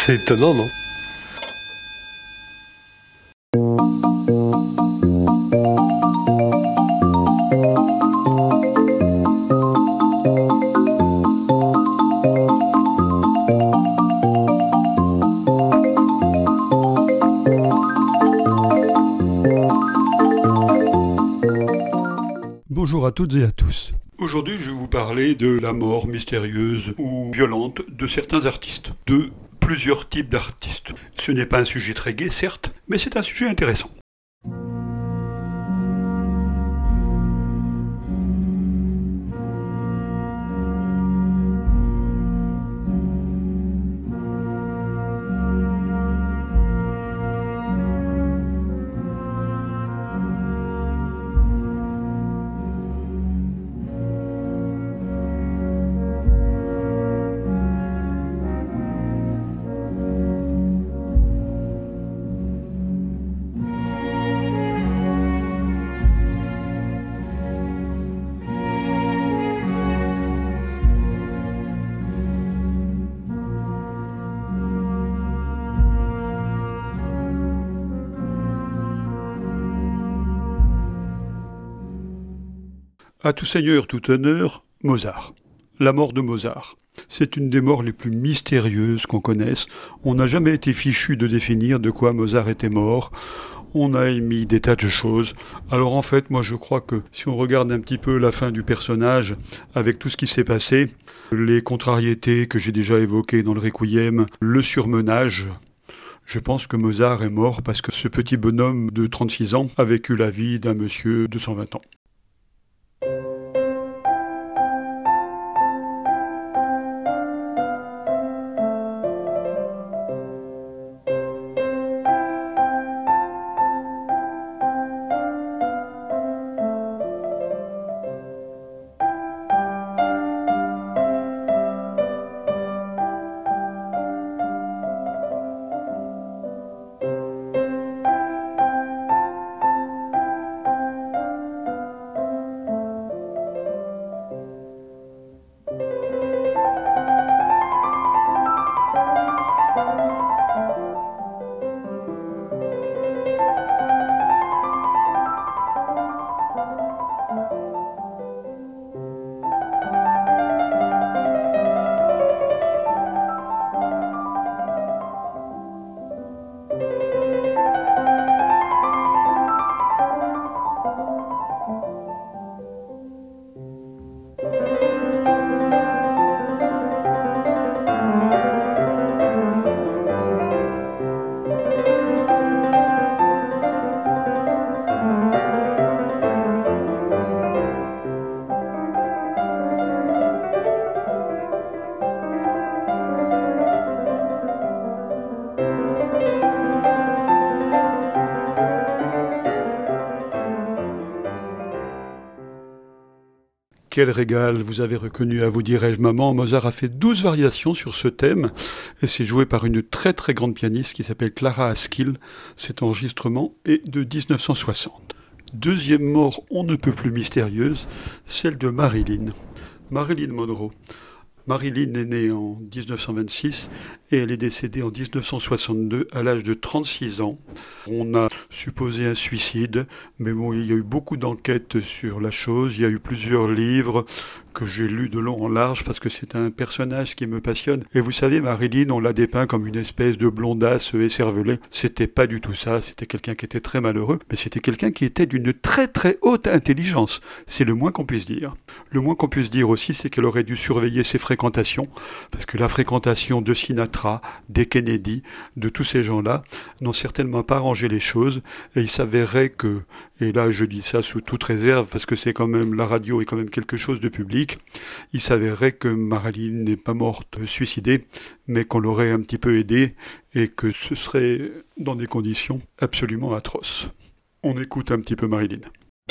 C'est étonnant, non? Bonjour à toutes et à tous. Aujourd'hui, je vais vous parler de la mort mystérieuse ou violente de certains artistes, de plusieurs types d'artistes. Ce n'est pas un sujet très gai, certes, mais c'est un sujet intéressant. À tout seigneur, tout honneur, Mozart. La mort de Mozart. C'est une des morts les plus mystérieuses qu'on connaisse. On n'a jamais été fichu de définir de quoi Mozart était mort. On a émis des tas de choses. Alors en fait, moi je crois que si on regarde un petit peu la fin du personnage, avec tout ce qui s'est passé, les contrariétés que j'ai déjà évoquées dans le Requiem, le surmenage, je pense que Mozart est mort parce que ce petit bonhomme de 36 ans a vécu la vie d'un monsieur de 120 ans. Quel régal, vous avez reconnu, à vous dirais-je, maman. Mozart a fait 12 variations sur ce thème, et c'est joué par une très très grande pianiste qui s'appelle Clara Askill. Cet enregistrement est de 1960. Deuxième mort on ne peut plus mystérieuse, celle de Marilyn. Marilyn Monroe. Marilyn est née en 1926 et elle est décédée en 1962 à l'âge de 36 ans. On a supposé un suicide, mais bon, il y a eu beaucoup d'enquêtes sur la chose, il y a eu plusieurs livres que j'ai lus de long en large parce que c'est un personnage qui me passionne. Et vous savez, Marilyn, on l'a dépeint comme une espèce de blondasse écervelée. C'était pas du tout ça, c'était quelqu'un qui était très malheureux, mais c'était quelqu'un qui était d'une très très haute intelligence. C'est le moins qu'on puisse dire. Le moins qu'on puisse dire aussi, c'est qu'elle aurait dû surveiller ses fréquentations, parce que la fréquentation de Sinatra, des Kennedy, de tous ces gens-là, n'ont certainement pas arrangé les choses, et il s'avérait que, et là je dis ça sous toute réserve, parce que c'est quand même, la radio est quand même quelque chose de public, il s'avérait que Marilyn n'est pas morte suicidée, mais qu'on l'aurait un petit peu aidée, et que ce serait dans des conditions absolument atroces. On écoute un petit peu Marilyn.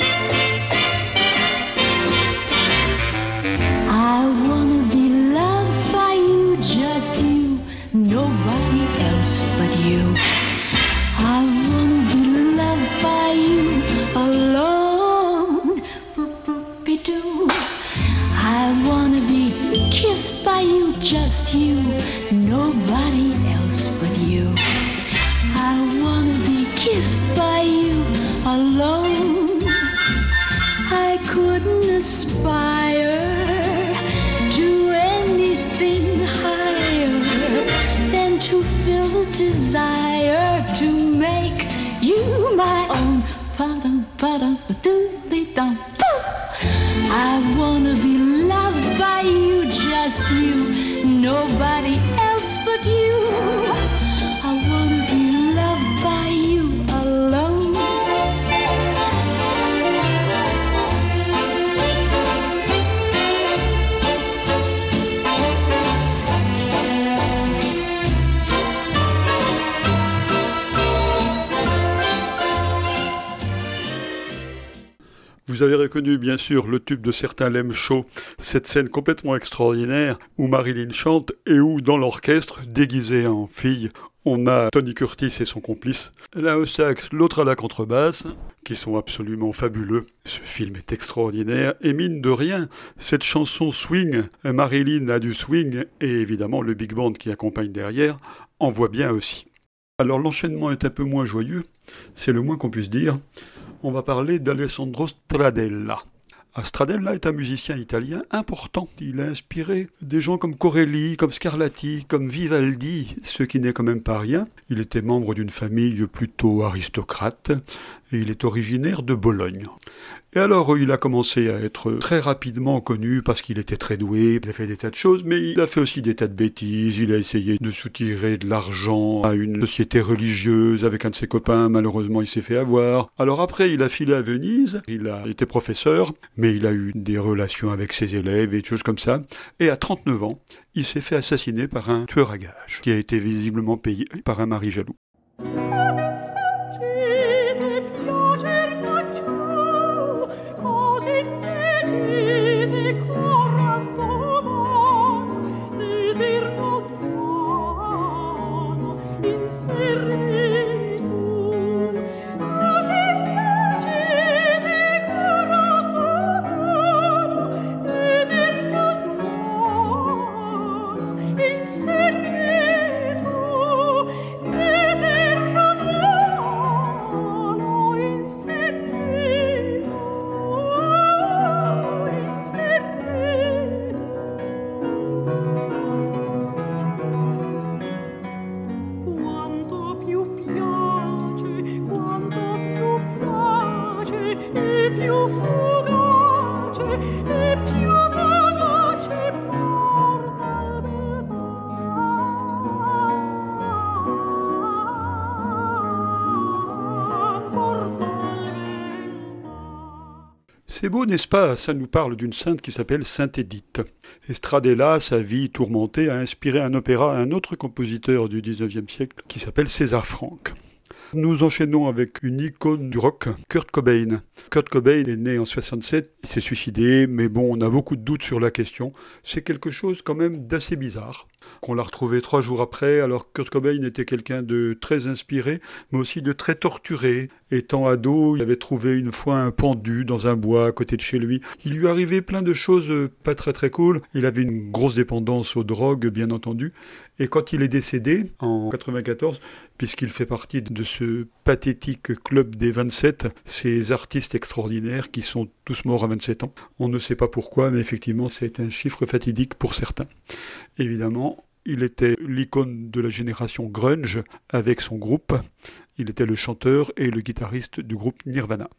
Nobody else but you. I wanna be loved by you alone, perpetual. I wanna be kissed by you, just you, nobody else aspire to anything higher than to feel the desire to make you my own. I wanna be loved by you, just you, nobody else but you. I wanna be loved by you alone. Vous avez reconnu bien sûr le tube de certains Lem Show, cette scène complètement extraordinaire où Marilyn chante et où dans l'orchestre, déguisé en fille, on a Tony Curtis et son complice, l'un au sax, l'autre à la contrebasse, qui sont absolument fabuleux. Ce film est extraordinaire et mine de rien, cette chanson swing, Marilyn a du swing et évidemment le big band qui accompagne derrière, en voit bien aussi. Alors l'enchaînement est un peu moins joyeux, c'est le moins qu'on puisse dire. On va parler d'Alessandro Stradella. Stradella est un musicien italien important. Il a inspiré des gens comme Corelli, comme Scarlatti, comme Vivaldi, ce qui n'est quand même pas rien. Il était membre d'une famille plutôt aristocrate et il est originaire de Bologne. Et alors, il a commencé à être très rapidement connu parce qu'il était très doué, il a fait des tas de choses, mais il a fait aussi des tas de bêtises, il a essayé de soutirer de l'argent à une société religieuse avec un de ses copains, malheureusement il s'est fait avoir. Alors après, il a filé à Venise, il a été professeur, mais il a eu des relations avec ses élèves et des choses comme ça, et à 39 ans, il s'est fait assassiner par un tueur à gages, qui a été visiblement payé par un mari jaloux. C'est beau, n'est-ce pas? Ça nous parle d'une sainte qui s'appelle Sainte Édith. Et Stradella, sa vie tourmentée, a inspiré un opéra à un autre compositeur du XIXe siècle qui s'appelle César Franck. Nous enchaînons avec une icône du rock, Kurt Cobain. Kurt Cobain est né en 67, il s'est suicidé, mais bon, on a beaucoup de doutes sur la question. C'est quelque chose quand même d'assez bizarre. Qu'on l'a retrouvé 3 jours après, alors Kurt Cobain était quelqu'un de très inspiré, mais aussi de très torturé. Étant ado, il avait trouvé une fois un pendu dans un bois à côté de chez lui. Il lui arrivait plein de choses pas très très cool. Il avait une grosse dépendance aux drogues, bien entendu. Et quand il est décédé, en 94, puisqu'il fait partie de ce pathétique club des 27, ces artistes extraordinaires qui sont tous morts à 27 ans. On ne sait pas pourquoi, mais effectivement, c'est un chiffre fatidique pour certains. Évidemment, il était l'icône de la génération grunge avec son groupe. Il était le chanteur et le guitariste du groupe Nirvana.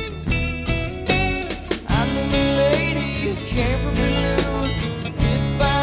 Came from Duluth, hit by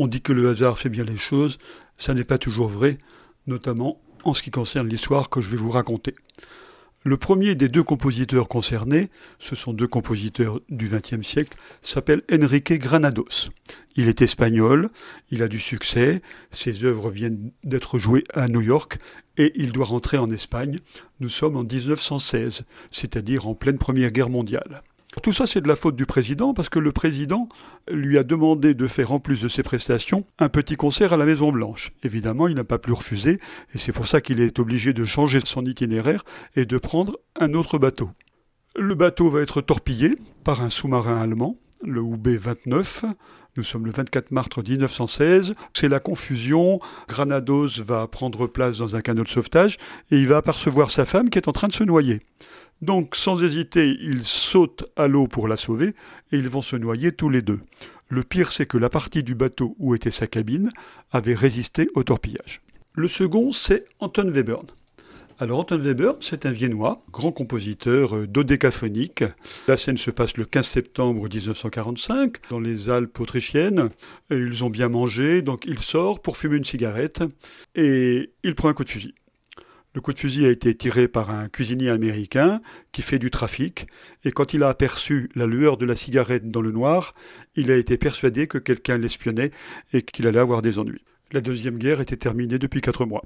On dit que le hasard fait bien les choses, ça n'est pas toujours vrai, notamment en ce qui concerne l'histoire que je vais vous raconter. Le premier des deux compositeurs concernés, ce sont deux compositeurs du XXe siècle, s'appelle Enrique Granados. Il est espagnol, il a du succès, ses œuvres viennent d'être jouées à New York et il doit rentrer en Espagne. Nous sommes en 1916, c'est-à-dire en pleine Première Guerre mondiale. Tout ça, c'est de la faute du président, parce que le président lui a demandé de faire, en plus de ses prestations, un petit concert à la Maison-Blanche. Évidemment, il n'a pas pu refuser, et c'est pour ça qu'il est obligé de changer son itinéraire et de prendre un autre bateau. Le bateau va être torpillé par un sous-marin allemand, le UB-29. Nous sommes le 24 mars 1916. C'est la confusion. Granados va prendre place dans un canot de sauvetage et il va apercevoir sa femme qui est en train de se noyer. Donc, sans hésiter, il saute à l'eau pour la sauver et ils vont se noyer tous les deux. Le pire, c'est que la partie du bateau où était sa cabine avait résisté au torpillage. Le second, c'est Anton Webern. Alors, Anton Webern, c'est un Viennois, grand compositeur dodécaphonique. La scène se passe le 15 septembre 1945, dans les Alpes autrichiennes. Et ils ont bien mangé, donc il sort pour fumer une cigarette et il prend un coup de fusil. Le coup de fusil a été tiré par un cuisinier américain qui fait du trafic, et quand il a aperçu la lueur de la cigarette dans le noir, il a été persuadé que quelqu'un l'espionnait et qu'il allait avoir des ennuis. La Deuxième Guerre était terminée depuis 4 mois.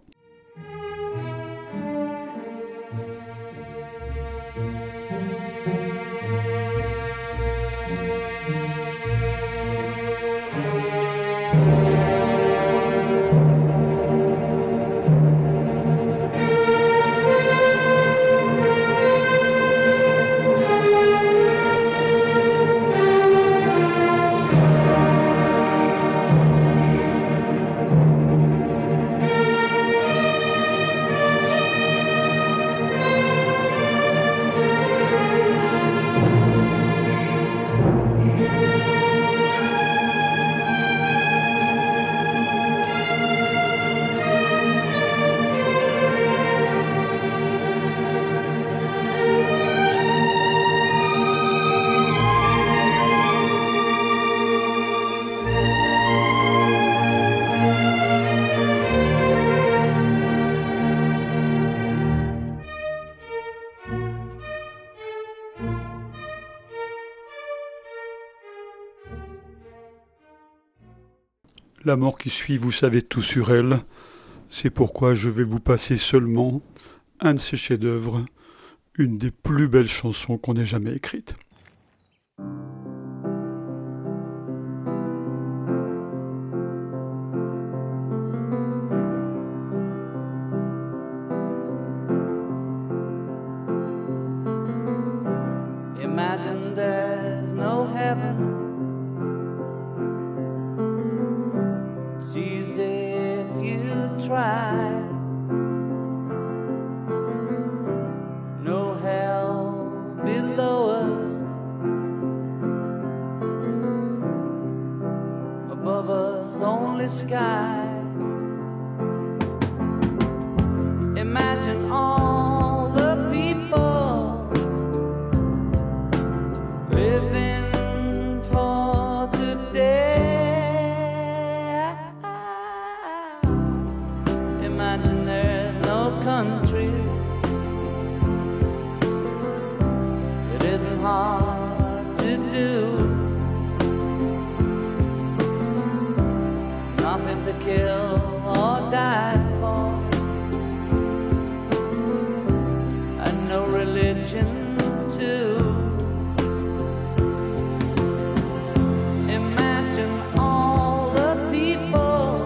La mort qui suit, vous savez tout sur elle. C'est pourquoi je vais vous passer seulement un de ses chefs-d'œuvre, une des plus belles chansons qu'on ait jamais écrites. Imagine there's no heaven. It's easy if you try. No hell below us. Above us only sky. Imagine all the people living for today. Imagine there's no country. It isn't hard to do. Nothing to kill or die for. And no religion too. Imagine all the people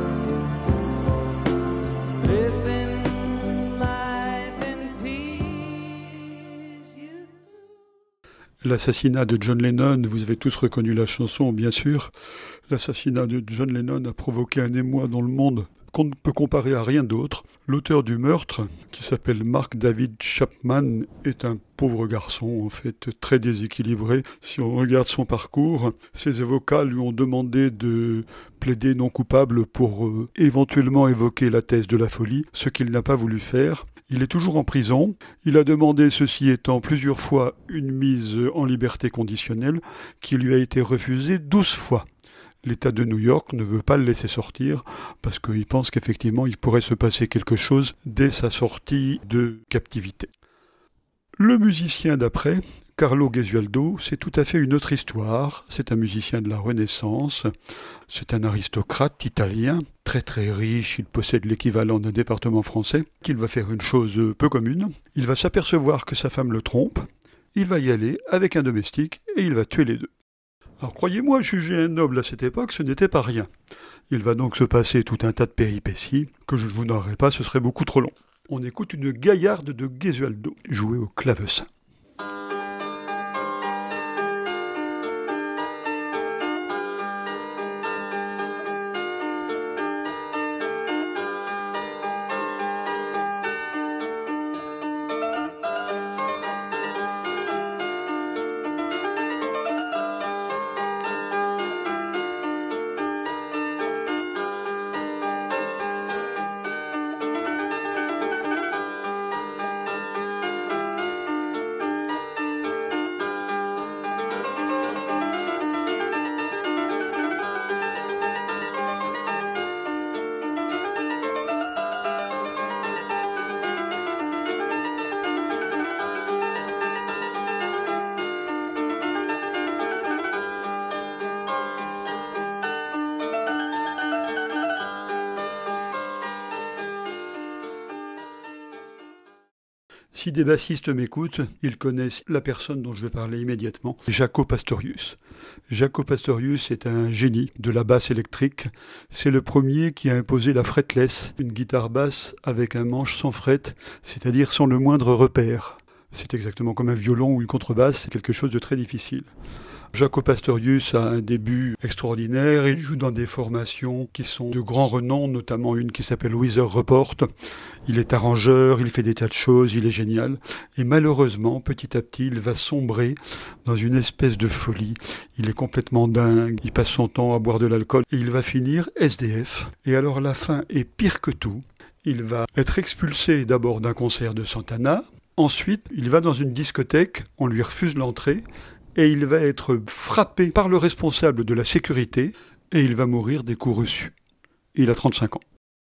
living life in peace. L'assassinat de John Lennon, vous avez tous reconnu la chanson, bien sûr. L'assassinat de John Lennon a provoqué un émoi dans le monde qu'on ne peut comparer à rien d'autre. L'auteur du meurtre, qui s'appelle Mark David Chapman, est un pauvre garçon, en fait, très déséquilibré. Si on regarde son parcours, ses avocats lui ont demandé de plaider non coupable pour éventuellement évoquer la thèse de la folie, ce qu'il n'a pas voulu faire. Il est toujours en prison. Il a demandé, ceci étant, plusieurs fois une mise en liberté conditionnelle qui lui a été refusée 12 fois. L'État de New York ne veut pas le laisser sortir parce qu'il pense qu'effectivement il pourrait se passer quelque chose dès sa sortie de captivité. Le musicien d'après, Carlo Gesualdo, c'est tout à fait une autre histoire. C'est un musicien de la Renaissance. C'est un aristocrate italien, très très riche. Il possède l'équivalent d'un département français. Il va faire une chose peu commune. Il va s'apercevoir que sa femme le trompe. Il va y aller avec un domestique et il va tuer les deux. Alors croyez-moi, juger un noble à cette époque, ce n'était pas rien. Il va donc se passer tout un tas de péripéties que je ne vous narrerai pas, ce serait beaucoup trop long. On écoute une gaillarde de Gesualdo, jouée au clavecin. Si des bassistes m'écoutent, ils connaissent la personne dont je vais parler immédiatement, Jaco Pastorius. Jaco Pastorius est un génie de la basse électrique. C'est le premier qui a imposé la fretless, une guitare basse avec un manche sans fret, c'est-à-dire sans le moindre repère. C'est exactement comme un violon ou une contrebasse, c'est quelque chose de très difficile. Jaco Pastorius a un début extraordinaire, il joue dans des formations qui sont de grand renom, notamment une qui s'appelle Weather Report. Il est arrangeur, il fait des tas de choses, il est génial. Et malheureusement, petit à petit, il va sombrer dans une espèce de folie. Il est complètement dingue, il passe son temps à boire de l'alcool et il va finir SDF. Et alors la fin est pire que tout. Il va être expulsé d'abord d'un concert de Santana. Ensuite, il va dans une discothèque, on lui refuse l'entrée. Et il va être frappé par le responsable de la sécurité et il va mourir des coups reçus. Il a 35 ans.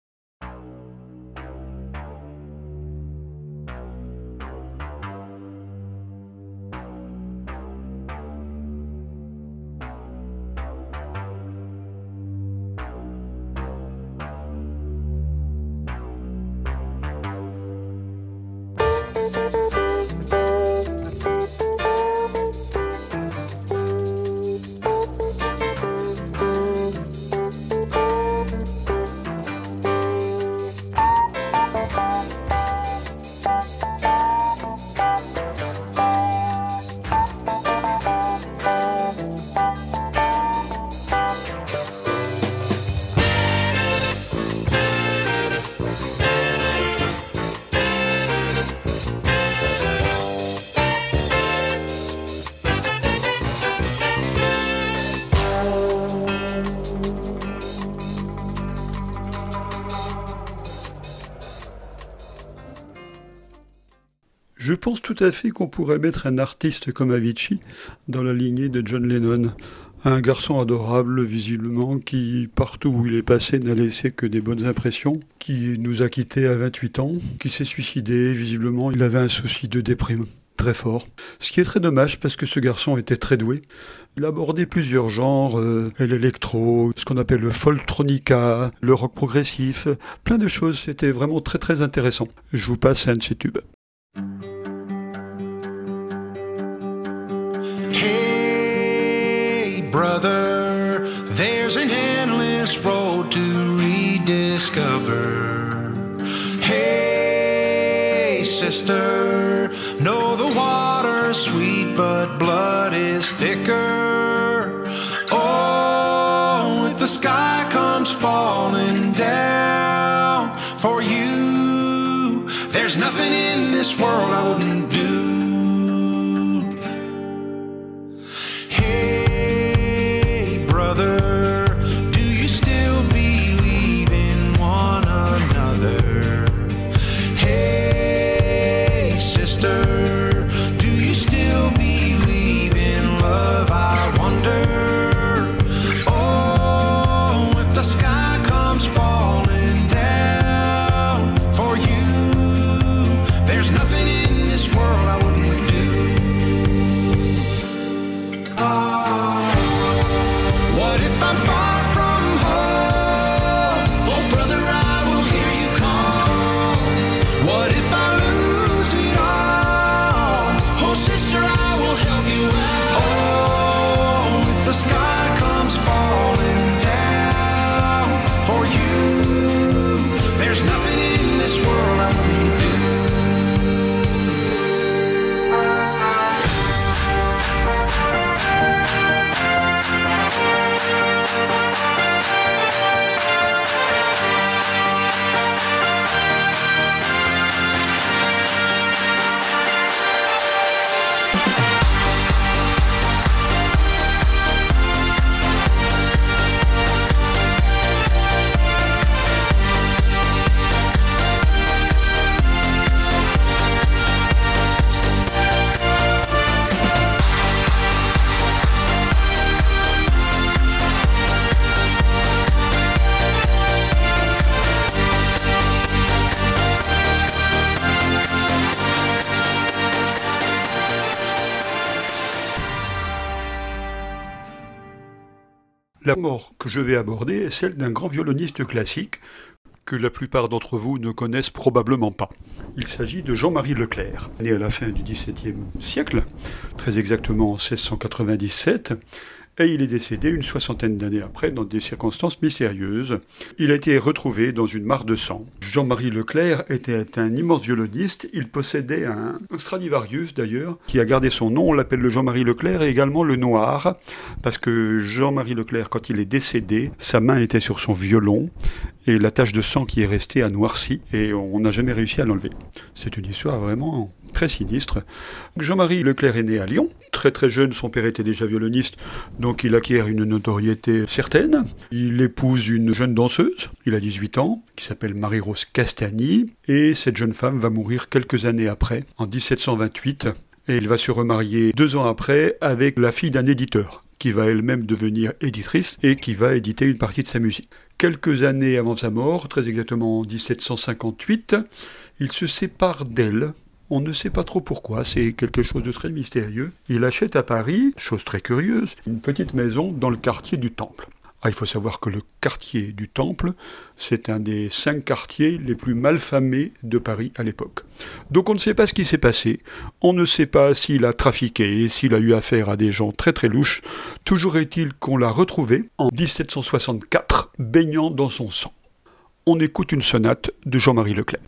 Je pense tout à fait qu'on pourrait mettre un artiste comme Avicii dans la lignée de John Lennon. Un garçon adorable, visiblement, qui, partout où il est passé, n'a laissé que des bonnes impressions, qui nous a quittés à 28 ans, qui s'est suicidé, visiblement, il avait un souci de déprime très fort. Ce qui est très dommage parce que ce garçon était très doué. Il abordait plusieurs genres, l'électro, ce qu'on appelle le folktronica, le rock progressif, plein de choses, c'était vraiment très très intéressant. Je vous passe un de ses tubes. Hey, brother, there's an endless road to rediscover. Hey, sister, know the water's sweet, but blood is thicker. Oh, if the sky comes falling down for you, there's nothing in this world I wouldn't do. Oh, La mort que je vais aborder est celle d'un grand violoniste classique que la plupart d'entre vous ne connaissent probablement pas. Il s'agit de Jean-Marie Leclerc, né à la fin du XVIIe siècle, très exactement en 1697, et il est décédé une soixantaine d'années après dans des circonstances mystérieuses. Il a été retrouvé dans une mare de sang. Jean-Marie Leclerc était un immense violoniste. Il possédait un Stradivarius d'ailleurs, qui a gardé son nom. On l'appelle le Jean-Marie Leclerc et également le Noir, parce que Jean-Marie Leclerc, quand il est décédé, sa main était sur son violon et la tache de sang qui est restée a noirci et on n'a jamais réussi à l'enlever. C'est une histoire vraiment très sinistre. Jean-Marie Leclerc est né à Lyon. Très très jeune, son père était déjà violoniste, donc il acquiert une notoriété certaine. Il épouse une jeune danseuse, il a 18 ans, qui s'appelle Marie-Rose Castagny, et cette jeune femme va mourir quelques années après, en 1728, et il va se remarier 2 ans après avec la fille d'un éditeur, qui va elle-même devenir éditrice et qui va éditer une partie de sa musique. Quelques années avant sa mort, très exactement en 1758, il se sépare d'elle. On ne sait pas trop pourquoi, c'est quelque chose de très mystérieux. Il achète à Paris, chose très curieuse, une petite maison dans le quartier du Temple. Il faut savoir que le quartier du Temple, c'est un des 5 quartiers les plus malfamés de Paris à l'époque. Donc on ne sait pas ce qui s'est passé, on ne sait pas s'il a trafiqué, s'il a eu affaire à des gens très très louches. Toujours est-il qu'on l'a retrouvé en 1764, baignant dans son sang. On écoute une sonate de Jean-Marie Leclerc.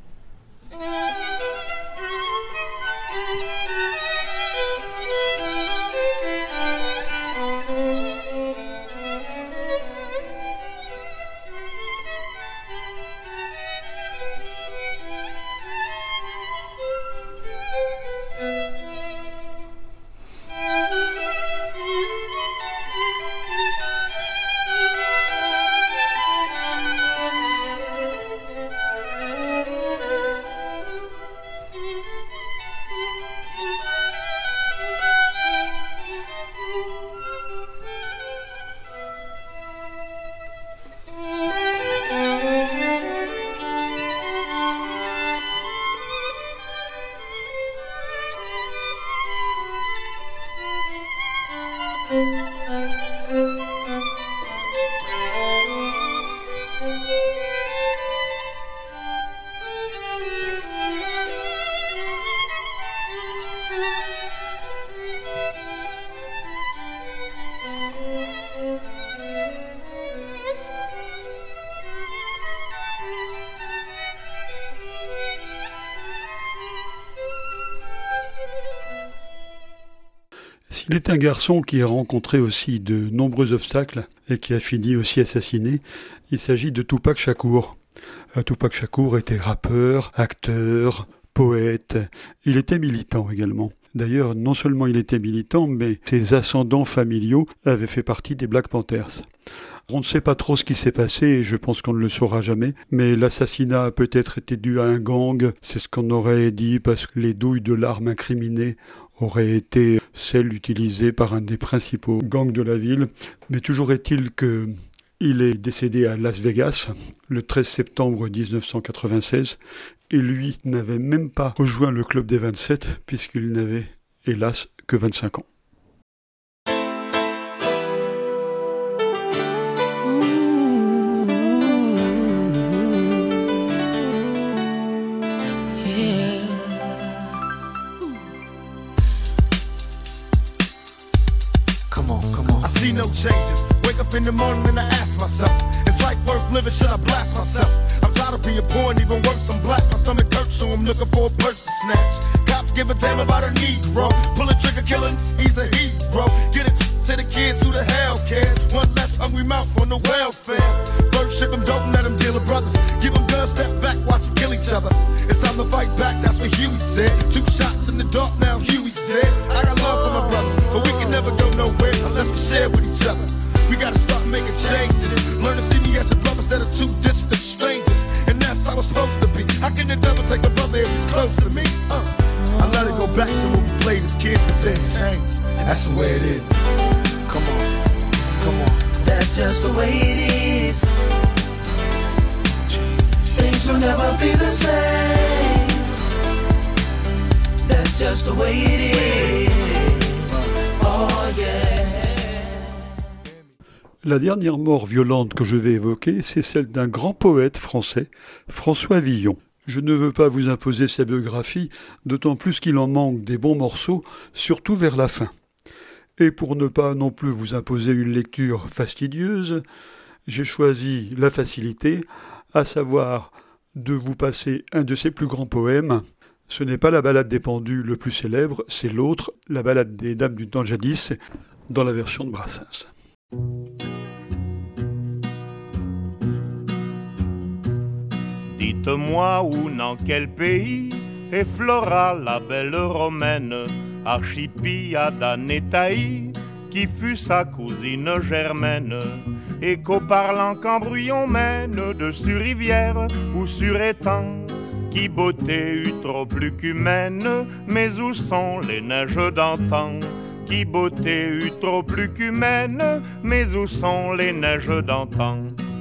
S'il est un garçon qui a rencontré aussi de nombreux obstacles et qui a fini aussi assassiné, il s'agit de Tupac Shakur. Tupac Shakur était rappeur, acteur, poète. Il était militant également. D'ailleurs, non seulement il était militant, mais ses ascendants familiaux avaient fait partie des Black Panthers. On ne sait pas trop ce qui s'est passé, et je pense qu'on ne le saura jamais, mais l'assassinat a peut-être été dû à un gang, c'est ce qu'on aurait dit, parce que les douilles de l'arme incriminée auraient été celles utilisées par un des principaux gangs de la ville. Mais toujours est-il qu'il est décédé à Las Vegas le 13 septembre 1996, et lui n'avait même pas rejoint le club des 27, puisqu'il n'avait, hélas, que 25 ans. No changes. Wake up in the morning and I ask myself, is life worth living? Should I blast myself? I'm tired of being poor and even worse, I'm black. My stomach hurts, so I'm looking for a purse to snatch. Cops give a damn about a Negro. Pull a trigger, killing, he's a hero. Get it to the kids who the hell cares. One less hungry mouth on the welfare. First ship them, don't let them deal with brothers. Give them guns, step back, watch them kill each other. It's time to fight back, that's what Huey said. 2 shots in the dark, now Huey's dead. I got love for my brothers, but we can never go nowhere unless we share with each other. We gotta start making changes. Learn to see me as a brother instead of 2 distant strangers. And that's how it's supposed to be. How can the devil take a brother if he's close to me? I let it go back to when we played as kids, but then changed. That's the way it is. Come on, come on. That's just the way it is. Things will never be the same. That's just the way it is. Oh yeah. La dernière mort violente que je vais évoquer, c'est celle d'un grand poète français, François Villon. Je ne veux pas vous imposer sa biographie, d'autant plus qu'il en manque des bons morceaux, surtout vers la fin. Et pour ne pas non plus vous imposer une lecture fastidieuse, j'ai choisi la facilité, à savoir de vous passer un de ses plus grands poèmes. Ce n'est pas la ballade des pendus le plus célèbre, c'est l'autre, la ballade des dames du temps jadis, dans la version de Brassens. Dites-moi où, dans quel pays, est Flora, la belle romaine, Archipiada Nétaï, qui fut sa cousine germaine, et qu'au parlant Cambrouillon mène, dessus rivière ou sur étang, qui beauté eut trop plus qu'humaine, mais où sont les neiges d'antan? Qui beauté eut trop plus qu'humaine, mais où sont les neiges d'antan?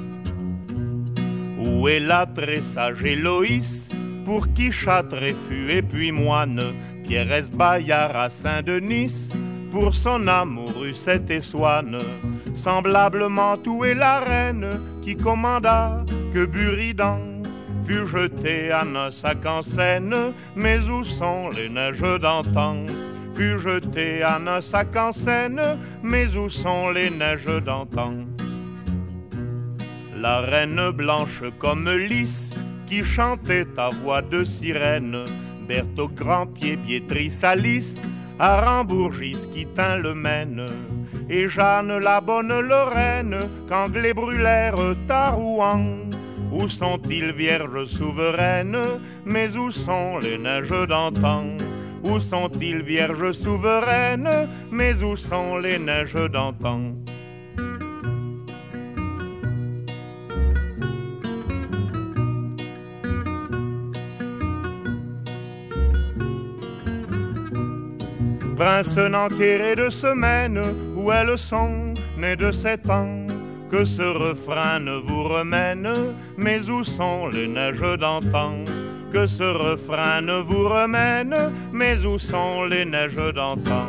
Où est la très sage Héloïse, pour qui Châtelet fut et puis moine, Pierrès Bayard à Saint-Denis, pour son amour eut cette Essoine, semblablement où est la reine, qui commanda que Buridan fut jeté à un sac en Seine, mais où sont les neiges d'antan? Fut jeté à un sac en Seine, mais où sont les neiges d'antan? La reine blanche comme lys, qui chantait à voix de sirène, Berthe au grand pied, Béatrice Alice, à Rambourgis qui tint le Maine, et Jeanne la bonne Lorraine, qu'Anglais brûlèrent à Rouen. Où sont-ils, vierges souveraines? Mais où sont les neiges d'antan? Où sont-ils, vierges souveraines? Mais où sont les neiges d'antan? Prince n'enquéré de semaine, où elles sont nées de 7 ans, que ce refrain ne vous remène, mais où sont les neiges d'antan? Que ce refrain ne vous remène, mais où sont les neiges d'antan?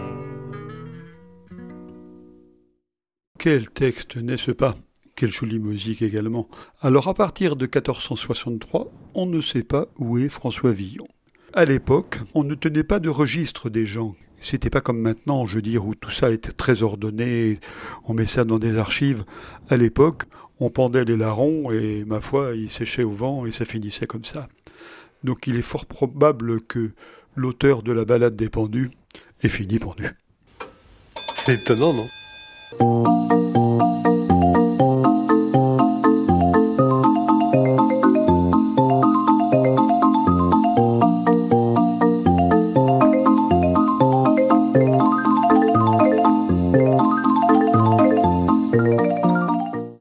Quel texte, n'est-ce pas? Quelle jolie musique également. Alors à partir de 1463, on ne sait pas où est François Villon. À l'époque, on ne tenait pas de registre des gens. C'était pas comme maintenant, je veux dire, où tout ça était très ordonné, on met ça dans des archives. À l'époque, on pendait les larrons et, ma foi, ils séchaient au vent et ça finissait comme ça. Donc il est fort probable que l'auteur de la ballade des pendus ait fini pendu. C'est étonnant, non?